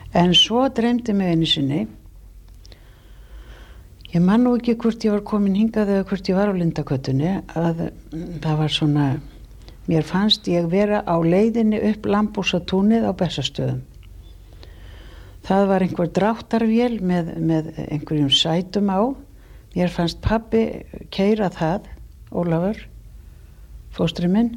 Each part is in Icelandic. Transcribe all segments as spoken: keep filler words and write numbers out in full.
En svo dreymdi mig einu sinni, ég man nú ekki hvort ég var komin hingað eða hvort ég var á Lindagötunni, að það var svona, mér fannst ég vera á leiðinni upp Lambhúsatúnið á Bessastöðum. Það var einhver dráttarvél með, með einhverjum sætum á. Mér fannst pabbi keyra það, Ólafur, fóstri minn,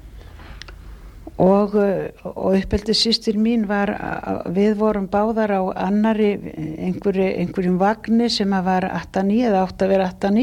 og, og uppeldissystir mín var, við vorum báðar á annari einhverju, einhverjum vagni sem að var aftan í eða átt að vera aftan í.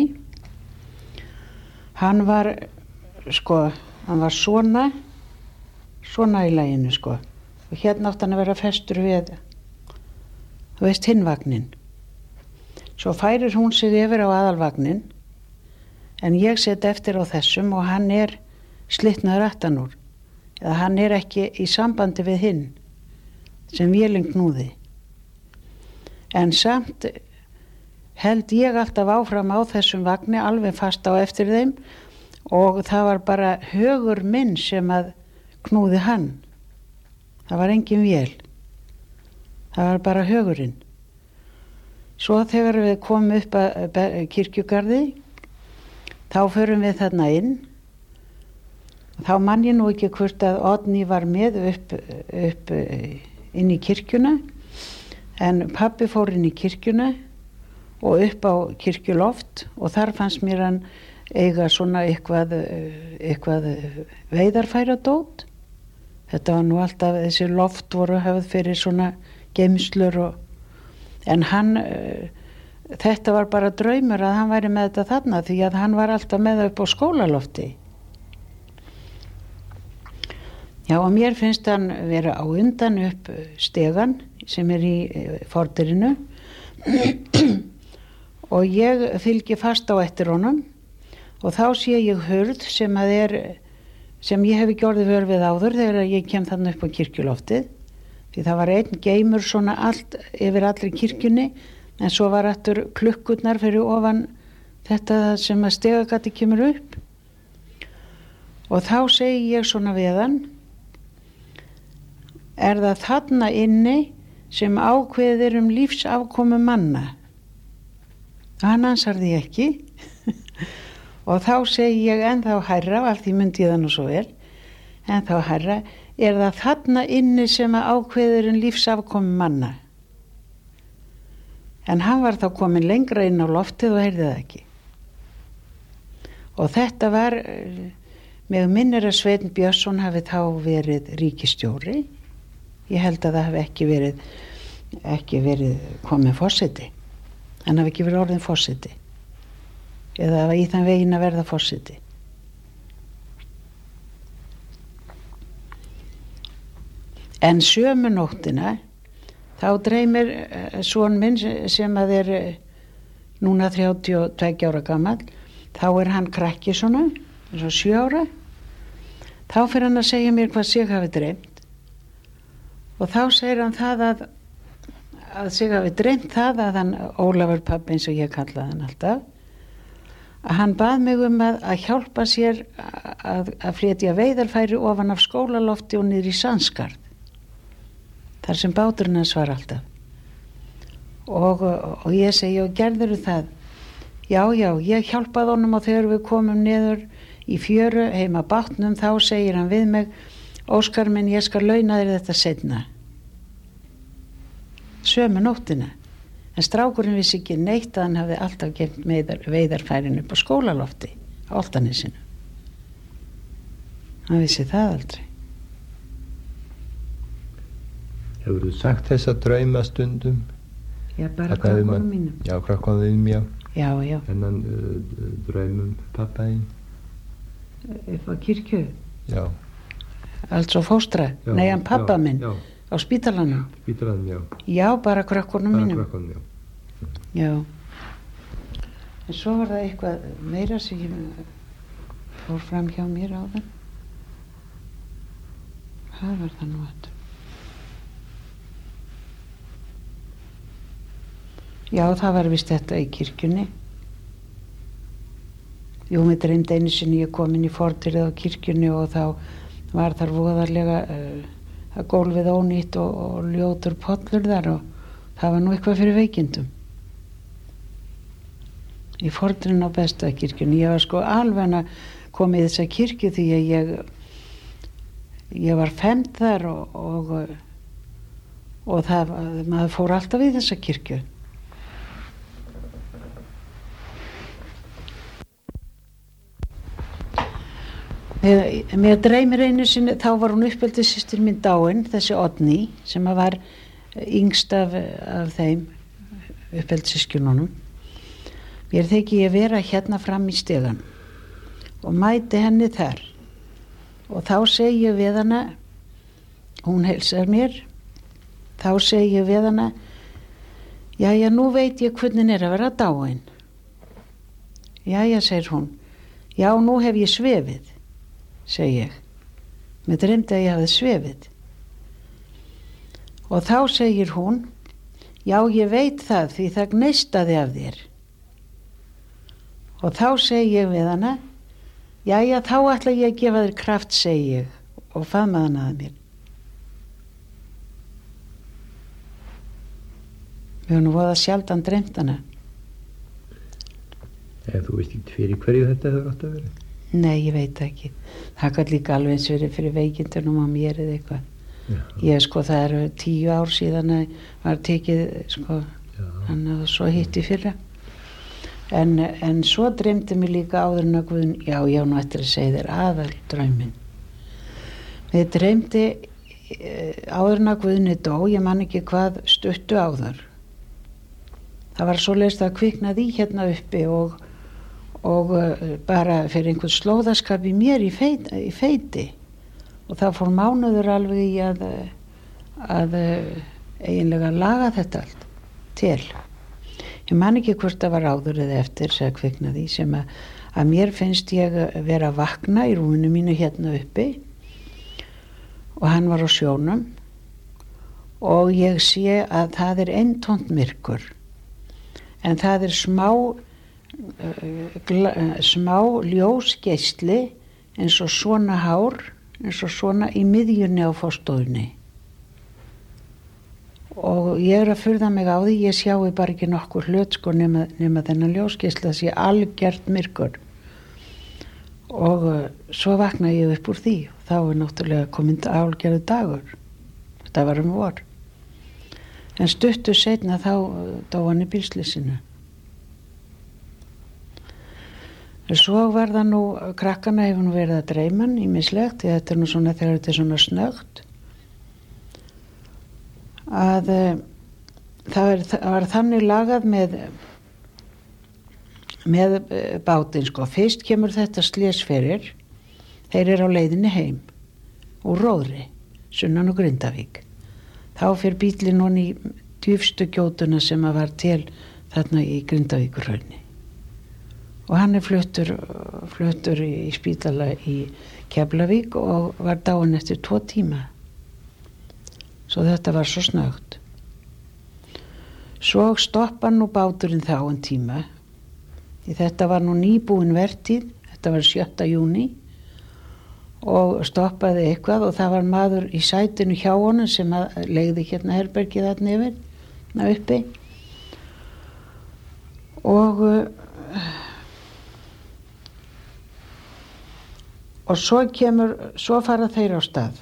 Hann var, sko, hann var svona, svona í laginu, sko, og hérna átt hann að vera festur við, þú veist, hinn vagnin. Svo færir hún sig yfir á aðalvagnin, en ég set eftir á þessum og hann er slitnaður aftan úr. Eða hann er ekki í sambandi við hinn sem vélin knúði. En samt held ég alltaf áfram á þessum vagni, alveg fast á eftir þeim, og það var bara högur minn sem að knúði hann. Það var engin vél. Það var bara högurinn. Svo þegar við komum upp að kirkjugarði, þá förum við þarna inn. Þá man ég nú ekki hvort að Oddný var með upp, upp inn í kirkjuna, en pabbi fór inn í kirkjuna og upp á kirkjuloft, og þar fannst mér hann eiga svona eitthvað, eitthvað veiðarfæradót. Þetta var nú alltaf, þessi loft voru höfð fyrir svona geymslur, og, en hann, þetta var bara draumur að hann væri með þetta þarna, því að hann var alltaf með það upp á skólalofti. Já, og mér finnst hann vera á undan upp stegan sem er í fordirinu og ég fylgi fast á eftir honum, og þá sé ég hurð sem að er, sem ég hef ekki orðið vör við áður þegar ég kem þannig upp á kirkjuloftið, því það var einn geymur svona allt yfir allri kirkjunni, en svo var aftur klukkurnar fyrir ofan þetta sem að stegagati kemur upp, og þá segi ég svona við hann: er það þarna inni sem ákveðir um lífsafkomu manna? Hann ansar því ekki og þá segi ég ennþá hærra, og allt því myndi ég það nú svo vel, ennþá hærra: er það þarna inni sem ákveðir um lífsafkomu manna? En hann var þá komin lengra inn á loftið og heyrði það ekki. Og þetta var, mig minnir að Sveinn Björnsson hafi þá verið ríkisstjóri. Ég held að það hafi ekki verið, ekki verið komið forseti. Hann hafi ekki verið orðin forseti. Eða í þann veginn að verða forseti. En sömu nóttina, þá dreymir son minn sem að er núna þrjátíu og tveggja ára gamall, þá er hann krakki svona, eins og sjö ára. Þá fyrir hann að segja mér hvað sig hafi dreymt. Og þá segir hann það að, að sig hafi dreymt það að hann, Ólafur pabbi eins og ég kallaði hann alltaf, að hann bað mig um að, að hjálpa sér að, að flytja veiðarfæri ofan af skólalofti og niður í Sandskarð, þar sem báturinn hans var alltaf. Og, og ég segi: og gerðirðu það? Já, já, ég hjálpaði honum, og þegar við komum niður í fjöru heima bátnum, þá segir hann við mig: Óskar minn, ég skal launa þér þetta seinna. Sömu nóttina. En strákurinn vissi ekki neitt að hann hafði alltaf geymt veiðarfærin upp á skólalofti á Álftanesinu. Hann vissi það aldrei. Hefur þú sagt þessa drauma stundum? Já, bara krakkonum mínum. Já, krakkonum þínum, já. Já, já. Þennan uh, draumum pappaðinn? Upp á kirkju? Já. Altså fóstra? Já, nei, hann pappa já, minn. Já. Á spítalanum? Spítalanum, já. Já, bara krakkonum mínum. Bara krakkonum, já. Já. En svo var það eitthvað meira sem ég fór fram hjá mér á það. Hvað var það nú aftur? Já, það var vist þetta í kirkjunni. Jú, mér dreymdi einu sinni ég kom inn í fordyr á kirkjunni og þá var þar voðalega uh, að gólfið ónýtt og, og ljótur pollur þar og það var nú eitthvað fyrir veikindum. Í fordrin á Bestaðakirkjunni. Ég var sko alveg að koma í þessa kirkju því að ég, ég var femd þar og, og, og það, maður fór alltaf í þessa kirkju. Mér, mér dreymir einu sinni, þá var hún uppeldissystir mín dáin, þessi Oddný, sem var yngst af, af þeim uppeldissystkjununum. Mér þykir ég vera hérna fram í stegan og mæti henni þar og þá segi ég við hana, hún heilsar mér, þá segi ég við hana, jæja, nú veit ég hvernig er að vera dáin. Jæja, segir hún, já, nú hef ég svefið, segi ég. Mér dreymdi að ég hafði svefið. Og þá segir hún, já, ég veit það því það gneistaði af þér. Og þá segi ég við hana, jæja, þá ætla ég að gefa þér kraft, segi ég, og faðmaði hana að mér. Við höfum nú voða sjaldan dreymt hana. Eða þú veist ekki fyrir hverju þetta hefur átt að vera? Nei, ég veit ekki. Það kann líka alveg eins verið fyrir veikindunum á mér eða eitthvað. Já. Ég sko, það eru tíu ár síðan að var tekið, sko, hann að svo hitti fyrra. En, en svo dreymdi mér líka áður en að Guðn, já, já, nú eftir að segja þér aðal drauminn. Mér dreymdi áður en að Guðni dó, ég man ekki hvað stuttu áður. Það var svoleiðis að kviknaði í hérna uppi og, og bara fyrir einhvern slóðaskap í mér í feiti, í feiti. Og það fór mánuður alveg í að, að eiginlega laga þetta allt til. Ég man ekki hvort það var áður eða eftir sem kviknaði í sem að, að mér finnst ég vera að vakna í rúminu mínu hérna uppi og hann var á sjónum og ég sé að það er eintómt myrkur en það er smá uh, gla, smá ljósgeisli eins og svona hár eins og svona í miðjunni á forstofunni. Og ég er að furða mig á því, ég sjáu bara ekki nokkur hlut sko nema, nema þennan ljósgeisla að sé algjört myrkur. Og uh, svo vaknaði ég upp úr því og þá er náttúrulega komin algjörðu dagur. Þetta var um vor. En stuttu seinna þá uh, dó hann í bílslysinu. Svo var það nú, krakkana hefur nú verið að dreyma hann ýmislegt, því þetta er nú svona þegar þetta er svona snöggt. Að uh, það, er, það var þannig lagað með með uh, bátinn sko. Fyrst kemur þetta slys fyrir, þeir eru á leiðinni heim úr Róðri, sunnan og Grindavík. Þá fyrir bíllinn hún í djúpstu gjótuna sem að var til þarna í Grindavíkurhrauni. Og hann er fluttur, fluttur í spítala í Keflavík og var dáinn eftir tvo tíma. Svo þetta var svo snöggt. Svo stoppa nú báturinn þá en tíma. Því þetta var nú nýbúin vertíð, þetta var sjötta júní og stoppaði eitthvað og það var maður í sætinu hjá honum sem leigði hérna herbergið þarna yfir, þarna uppi. Og og svo kemur, svo fara þeir á stað.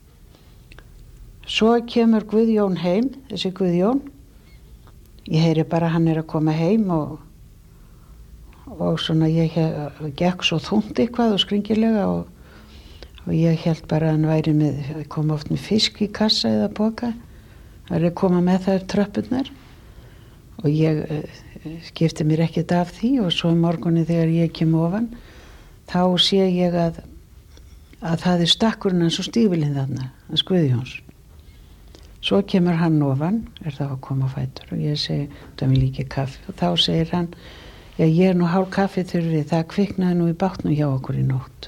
Svo kemur Guðjón heim, þessi Guðjón. Ég heyri bara hann er að koma heim og, og svona ég gekk svo þungt eitthvað og skringilega og, og ég held bara að hann væri með, kom oft með fisk í kassa eða poka. Það er að koma með þær tröppurnar og ég uh, skipti mér ekkert af því og svo um morgunni þegar ég kem ofan þá sé ég að, að það er stakkurinn hans og stífilinn þarna, hans Guðjóns. Svo kemur hann ofan, er það að koma á fætur og ég segi, það vil ekki kaffi og þá segir hann, já ég er nú hálf kaffi þurfi, það kviknaði nú í bátnum hjá okkur í nótt.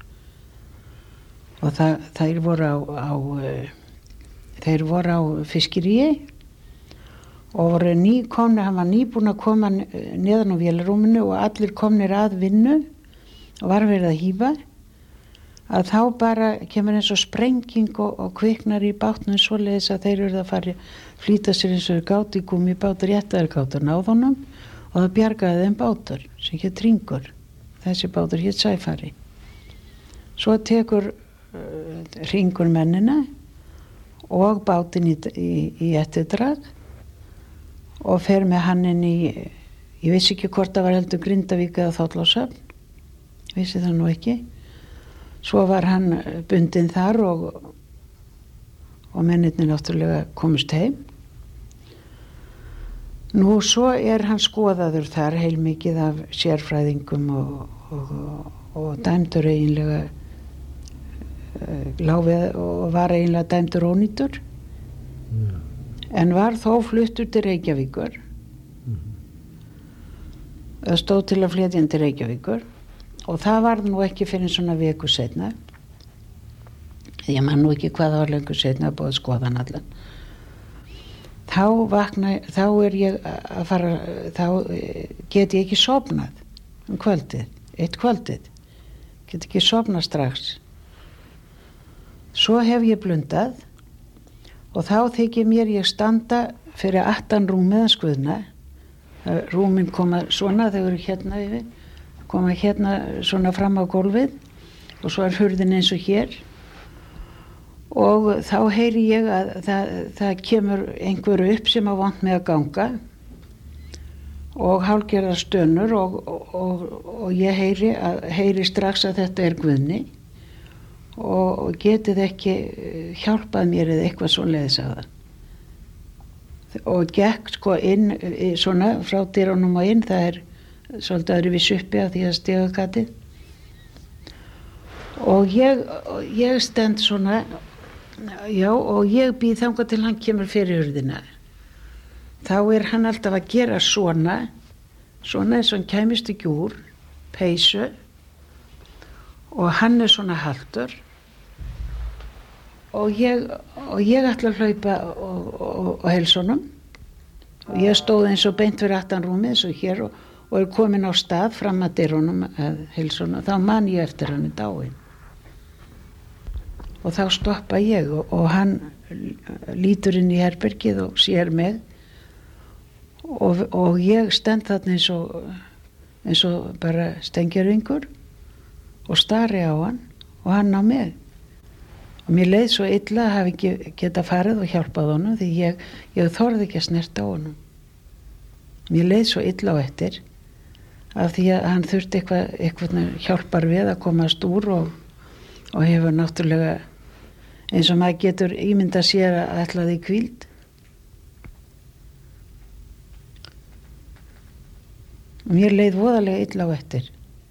Og það, þeir voru á, á þeir voru á fiskiríi og voru nýkomni, hann var nýbúinn að koma neðan á vélarrúminu og allir komnir að vinnu og var verið að hífa að þá bara kemur eins og sprenging og, og kviknar í bátnum svoleiðis að þeir eru að fara flýta sér eins og gátt í gúmi bátur réttaður gátur náðunum og það bjargaði þeim bátur sem hétt Ringur. Þessi bátur hétt Sæfari. Svo tekur uh, Ringur mennina og bátinn í, í, í eftirdrag og fer með hann inn í, ég vissi ekki hvort það var heldur Grindavík eða Þorlákshöfn, vissi það nú ekki. Svo var hann bundinn þar og, og mennirnir náttúrulega komust heim. Nú svo er hann skoðaður þar heilmikið af sérfræðingum og, og, og, og dæmdur eiginlega láfið og var eiginlega dæmdur ónýtur. Mm. En var þó fluttur til Reykjavíkur. Mm. Það stóð til að flytja hann til Reykjavíkur og það var nú ekki fyrir svona viku seinna. Ég man nú ekki hvað það var lengur seinna að búið að skoða hann allan. Þá vakna, þá er ég að fara, þá get ég ekki sofnað um kvöldið, eitt kvöldið. Get ekki sofnað strax. Svo hef ég blundað og þá þykir mér ég standa fyrir aftan rúmið að skuðna. Rúmin koma svona, þau eru hérna yfir, koma hérna svona fram á gólfið og svo er hurðin eins og hér. Og þá heyri ég að það, það kemur einhverju upp sem á vant með að ganga og hálfgerðar stönur og, og, og ég heyri, að, heyri strax að þetta er Guðni og getið ekki hjálpað mér eða eitthvað svoleiðis að það. Og gekk sko inn svona frá dyrunum og inn, það er svolítið öðruvís uppi af því að stigagatið. Og ég, ég stend svona, já, og ég býð þangað til hann kemur fyrir hurðina. Þá er hann alltaf að gera svona, svona eins og hann kæmist ekki úr, peysu, og hann er svona haltur. Og ég, og ég ætla að hlaupa og, og, og helsa honum. Og ég stóð eins og beint fyrir aftan rúmið eins og hér og, og er komin á stað fram að dyrunum að helsa honum. Þá man ég eftir hann í dáin. Og þá stoppa ég og, og hann lítur inn í herbergið og sér mig og, og ég stend þarna eins og, eins og bara stengjarvingur og stari á hann og hann á mig. Og mér leið svo illa að hafa ekki geta farið og hjálpað honum því ég, ég þorði ekki að snerta á honum. Mér leið svo illa á eftir af því að hann þurfti eitthvað, eitthvað hjálpar við að komast úr og, og hefur náttúrulega eins og maður getur ímyndað sér að ætla því hvíld. Mér leið voðalega illa á eftir.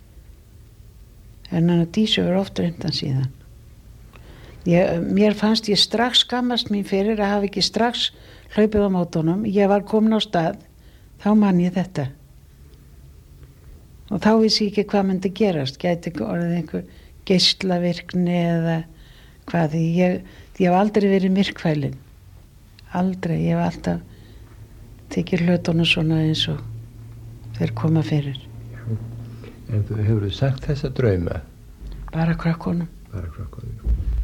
En hann að Dísu var oft reyndan síðan. Ég, mér fannst ég strax skammast mín fyrir að hafa ekki strax hlaupið á mótunum. Ég var komin á stað, þá man ég þetta. Og þá vissi ég ekki hvað myndi gerast. Gæti orðið einhver geislavirkni eða hvað. Ég, ég hef aldrei verið myrkfælin. Aldrei, ég hef alltaf tekið hlutunum svona eins og þeir koma fyrir. En þú hefur sagt þessa drauma? Bara krökkunum. Bara krökkunum.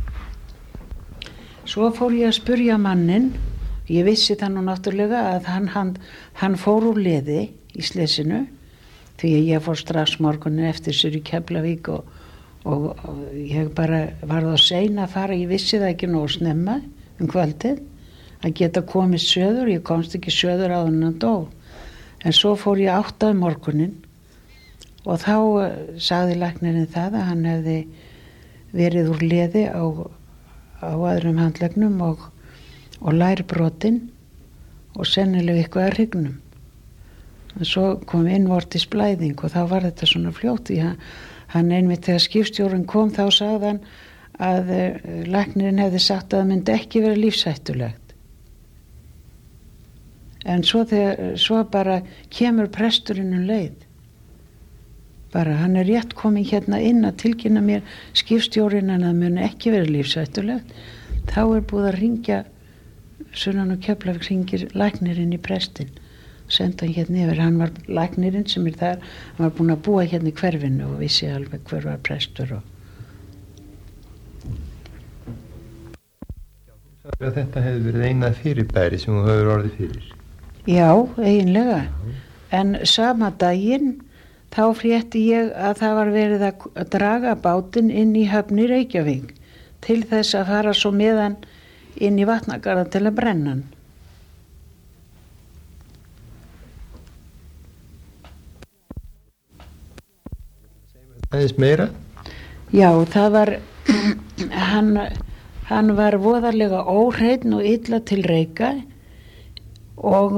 Svo fór ég að spurja mannin, ég vissi það nú náttúrulega að hann, hann, hann fór úr liði í slesinu því að ég fór strax morgunin eftir sér í Keflavík og, og, og ég bara varð á sein að fara, ég vissi það ekki nóg snemma um kvöldið að geta komið söður, ég komst ekki söður áður en hann dó. En svo fór ég átta um morgunin og þá sagði læknirinn það að hann hefði verið úr liði á á öðrum handleggnum og, og lærbrotin og sennilega eitthvað að hrygnum. Og svo kom innvortis blæðing og þá var þetta svona fljótt því hann, hann einmitt þegar skipstjórinn kom þá sagði hann að uh, læknirinn hefði sagt að það myndi ekki vera lífshættulegt. En svo, þegar, svo bara kemur presturinn um leið. Bara hann er rétt komin hérna inn að tilkynna mér skipstjórinn að það muni ekki vera lífshættulegt. Þá er búið að ringja sunnan og Keflavík ringir læknirinn í prestinn. Senda hann hérna yfir. Hann var læknirinn sem er þar. Hann var búin að búa hérna í hverfinu og vissi alveg hver var prestur. Og Þetta hefði verið eina fyrirbæri sem þú hefur orðið fyrir. Já, eiginlega. En sama daginn þá frétti ég að það var verið að draga bátinn inn í höfn í Reykjavík til þess að fara svo með hann inn í Vatnagarða til að brenna hann. Aðeins meira? Já, það var, hann, hann var voðalega óhreinn og illa til reika og,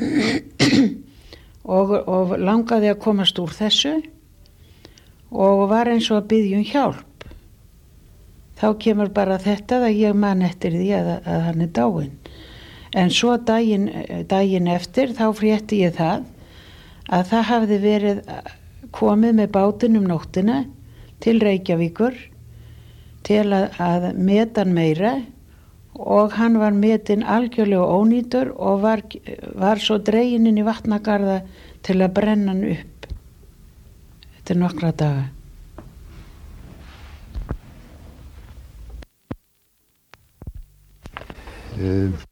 og, og langaði að komast úr þessu og var eins og að biðja um hjálp. Þá kemur bara þetta að ég man eftir því að, að hann er dáinn. En svo daginn, daginn eftir þá frétti ég það að það hafði verið komið með bátinn um nóttina til Reykjavíkur til að, að meta hann meira og hann var metinn algjörlega ónýtur og var, var svo dreginn inn í Vatnagarða til að brenna hann upp eftir nokkra daga. Uh.